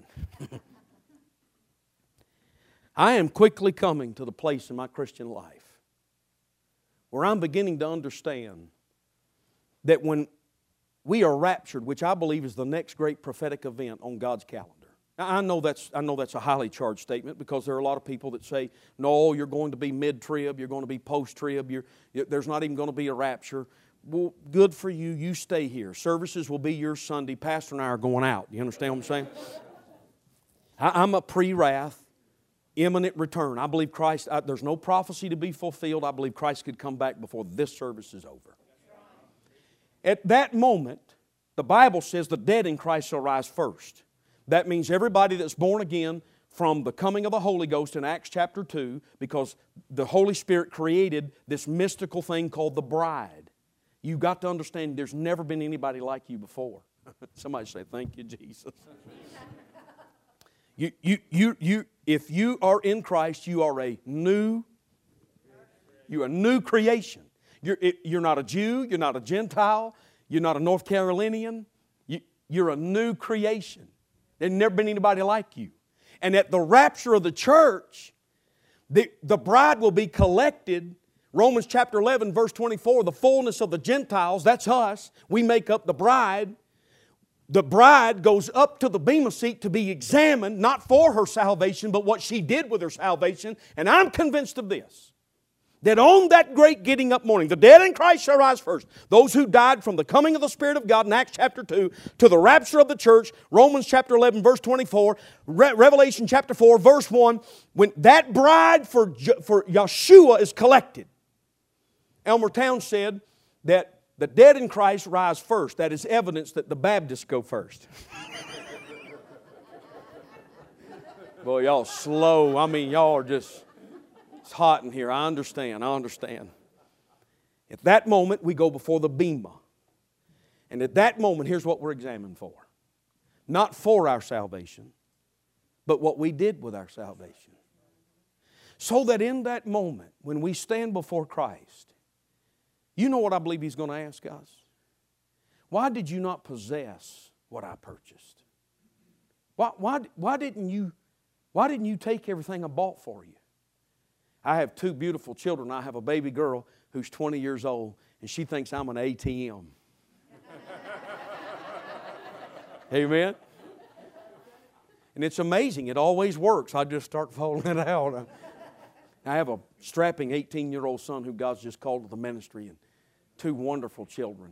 I am quickly coming to the place in my Christian life where I'm beginning to understand that when we are raptured, which I believe is the next great prophetic event on God's calendar. Now, I know that's, I know that's a highly charged statement because there are a lot of people that say, no, you're going to be mid-trib, you're going to be post-trib, you're, there's not even going to be a rapture. Well, good for you. You stay here. Services will be your Sunday. Pastor and I are going out. You understand what I'm saying? I, I'm a pre-wrath, imminent return. I believe Christ, I, there's no prophecy to be fulfilled. I believe Christ could come back before this service is over. At that moment, the Bible says the dead in Christ shall rise first. That means everybody that's born again from the coming of the Holy Ghost in Acts chapter two, because the Holy Spirit created this mystical thing called the bride. You've got to understand there's never been anybody like you before. Somebody say, thank you, Jesus. you, you, you, you, if you are in Christ, you are a new, you're a new creation. You're, you're not a Jew, you're not a Gentile, you're not a North Carolinian. You, you're a new creation. There's never been anybody like you. And at the rapture of the church, the, the bride will be collected. Romans chapter eleven, verse twenty-four, the fullness of the Gentiles, that's us. We make up the bride. The bride goes up to the bema seat to be examined, not for her salvation, but what she did with her salvation. And I'm convinced of this, that on that great getting up morning, the dead in Christ shall rise first. Those who died from the coming of the Spirit of God in Acts chapter two to the rapture of the church, Romans chapter eleven, verse twenty-four, Re- Revelation chapter four, verse one, when that bride for, for Yeshua is collected. Elmer Towns said that the dead in Christ rise first. That is evidence that the Baptists go first. Boy, y'all slow. I mean, y'all are just... It's hot in here. I understand. I understand. At that moment, we go before the bema. And at that moment, here's what we're examined for. Not for our salvation, but what we did with our salvation. So that in that moment, when we stand before Christ, you know what I believe He's going to ask us? Why did you not possess what I purchased? Why, why, why, didn't you, why didn't you take everything I bought for you? I have two beautiful children. I have a baby girl who's twenty years old, and she thinks I'm an A T M. Amen? And it's amazing. It always works. I just start folding it out. I have a strapping eighteen-year-old son who God's just called to the ministry, and two wonderful children.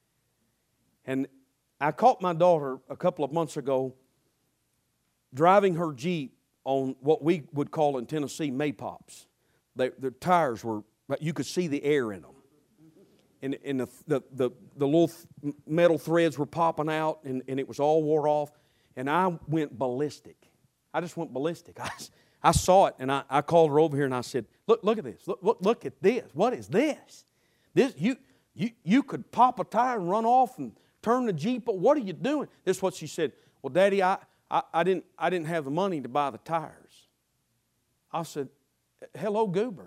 And I caught my daughter a couple of months ago driving her Jeep on what we would call in Tennessee Maypops. They, the tires were, you could see the air in them. And, and the, the, the, the little metal threads were popping out, and, and it was all wore off. And I went ballistic. I just went ballistic. I, I saw it, and I, I called her over here, and I said, look, look at this. Look, look, look at this. What is this? This you, you, you could pop a tire and run off and turn the Jeep. What are you doing? This is what she said. Well, Daddy, I, I, I, didn't, I didn't have the money to buy the tires. I said, hello, Goober.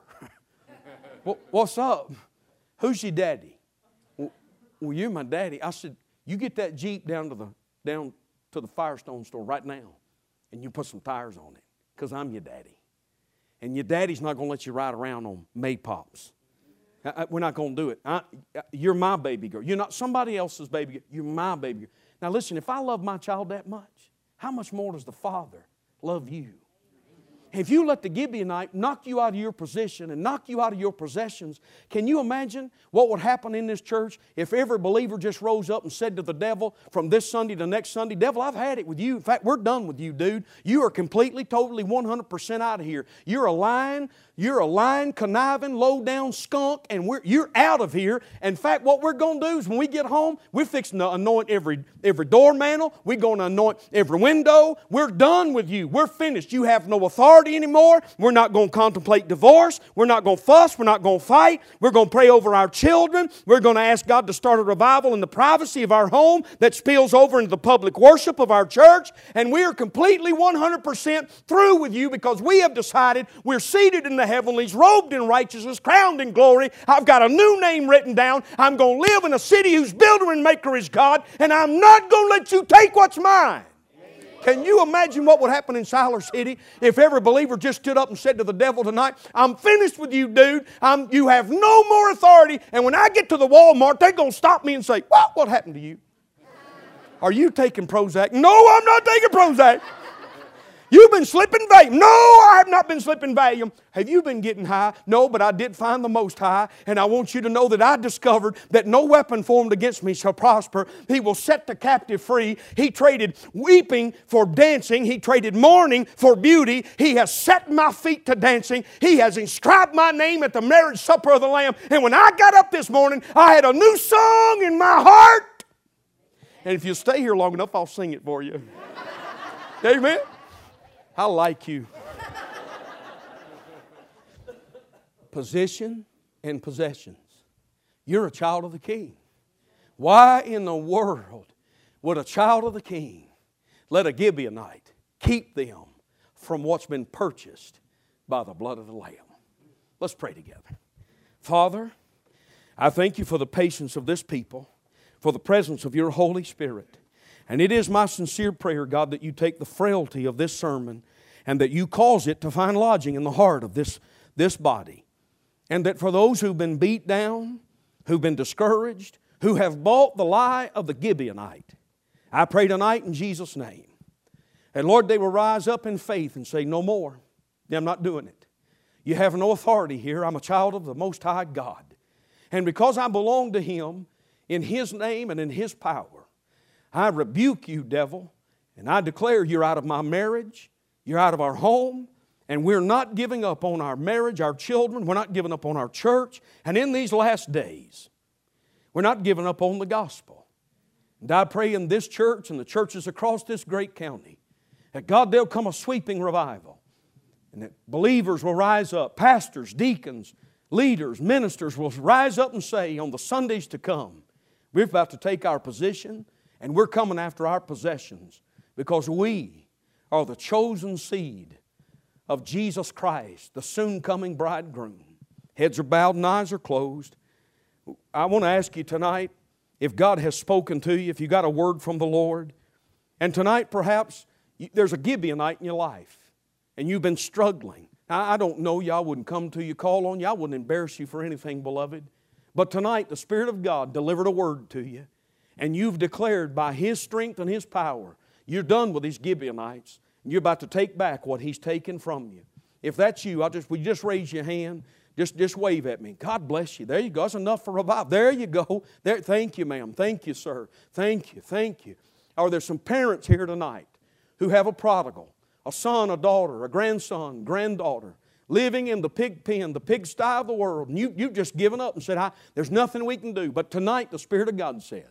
What's up? Who's your daddy? Well, well, you're my daddy. I said, you get that Jeep down to the down to the Firestone store right now, and you put some tires on it, because I'm your daddy. And your daddy's not going to let you ride around on Maypops. We're not going to do it. I, you're my baby girl. You're not somebody else's baby girl. You're my baby girl. Now listen, if I love my child that much, how much more does the Father love you? If you let the Gibeonite knock you out of your position and knock you out of your possessions, can you imagine what would happen in this church if every believer just rose up and said to the devil from this Sunday to next Sunday, devil, I've had it with you. In fact, we're done with you, dude. You are completely, totally, one hundred percent out of here. You're a lying, you're a lying, conniving, low-down skunk, and we're, you're out of here. In fact, what we're going to do is when we get home, we're fixing to anoint every, every door mantle. We're going to anoint every window. We're done with you. We're finished. You have no authority anymore. We're not going to contemplate divorce. We're not going to fuss. We're not going to fight. We're going to pray over our children. We're going to ask God to start a revival in the privacy of our home that spills over into the public worship of our church. And we are completely one hundred percent through with you because we have decided we're seated in the heavenlies, robed in righteousness, crowned in glory. I've got a new name written down. I'm going to live in a city whose builder and maker is God, and I'm not going to let you take what's mine. Can you imagine what would happen in Siler City if every believer just stood up and said to the devil tonight, I'm finished with you, dude. I'm, you have no more authority. And when I get to the Walmart, they're going to stop me and say, what? What happened to you? Are you taking Prozac? No, I'm not taking Prozac. You've been slipping Valium. No, I have not been slipping Valium. Have you been getting high? No, but I did find the Most High. And I want you to know that I discovered that no weapon formed against me shall prosper. He will set the captive free. He traded weeping for dancing. He traded mourning for beauty. He has set my feet to dancing. He has inscribed my name at the marriage supper of the Lamb. And when I got up this morning, I had a new song in my heart. And if you stay here long enough, I'll sing it for you. Amen. I like you. Position and possessions. You're a child of the King. Why in the world would a child of the King let a Gibeonite keep them from what's been purchased by the blood of the Lamb? Let's pray together. Father, I thank you for the patience of this people, for the presence of your Holy Spirit. And it is my sincere prayer, God, that you take the frailty of this sermon and that you cause it to find lodging in the heart of this, this body. And that for those who've been beat down, who've been discouraged, who have bought the lie of the Gibeonite, I pray tonight in Jesus' name. And Lord, they will rise up in faith and say, no more. I'm not doing it. You have no authority here. I'm a child of the Most High God. And because I belong to Him, in His name and in His power, I rebuke you, devil, and I declare you're out of my marriage, you're out of our home, and we're not giving up on our marriage, our children, we're not giving up on our church, and in these last days, we're not giving up on the gospel. And I pray in this church and the churches across this great county that God, there'll come a sweeping revival and that believers will rise up, pastors, deacons, leaders, ministers will rise up and say on the Sundays to come, we're about to take our position and we're coming after our possessions because we are the chosen seed of Jesus Christ, the soon coming bridegroom. Heads are bowed and eyes are closed. I want to ask you tonight, if God has spoken to you, if you got a word from the Lord, and tonight perhaps there's a Gibeonite in your life, and you've been struggling. Now, I don't know you, I wouldn't come to you, call on you, I wouldn't embarrass you for anything, beloved. But tonight the Spirit of God delivered a word to you, and you've declared by His strength and His power, you're done with these Gibeonites, and you're about to take back what He's taken from you. If that's you, I'll just, will you just raise your hand? Just, just wave at me. God bless you. There you go. That's enough for revival. There you go. There, thank you, ma'am. Thank you, sir. Thank you. Thank you. Are there some parents here tonight who have a prodigal, a son, a daughter, a grandson, granddaughter, living in the pig pen, the pigsty of the world, and you, you've just given up and said, I, there's nothing we can do. But tonight the Spirit of God said,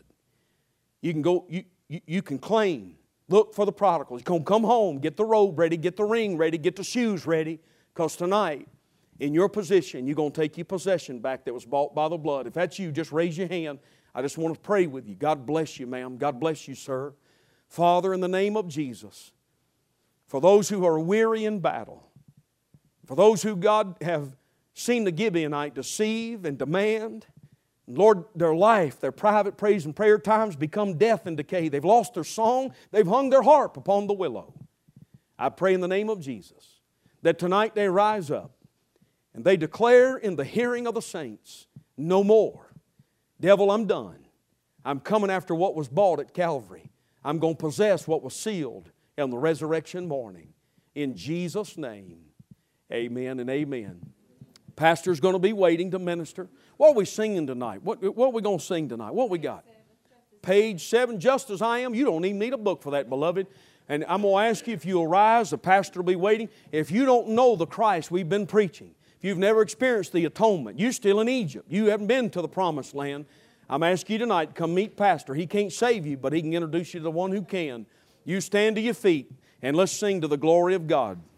you can go, you, you, you can claim, look for the prodigal. He's going to come home, get the robe ready, get the ring ready, get the shoes ready, because tonight, in your position, you're going to take your possession back that was bought by the blood. If that's you, just raise your hand. I just want to pray with you. God bless you, ma'am. God bless you, sir. Father, in the name of Jesus, for those who are weary in battle, for those who, God, have seen the Gibeonite deceive and demand, Lord, their life, their private praise and prayer times become death and decay. They've lost their song. They've hung their harp upon the willow. I pray in the name of Jesus that tonight they rise up and they declare in the hearing of the saints, no more. Devil, I'm done. I'm coming after what was bought at Calvary. I'm going to possess what was sealed on the resurrection morning. In Jesus' name, amen and amen. Pastor's going to be waiting to minister. What are we singing tonight? What, what are we going to sing tonight? What we got? Page seven, Just As I Am. You don't even need a book for that, beloved. And I'm going to ask you if you'll rise. The pastor will be waiting. If you don't know the Christ we've been preaching, if you've never experienced the atonement, you're still in Egypt. You haven't been to the promised land. I'm asking you tonight to come meet Pastor. He can't save you, but he can introduce you to the one who can. You stand to your feet and let's sing to the glory of God.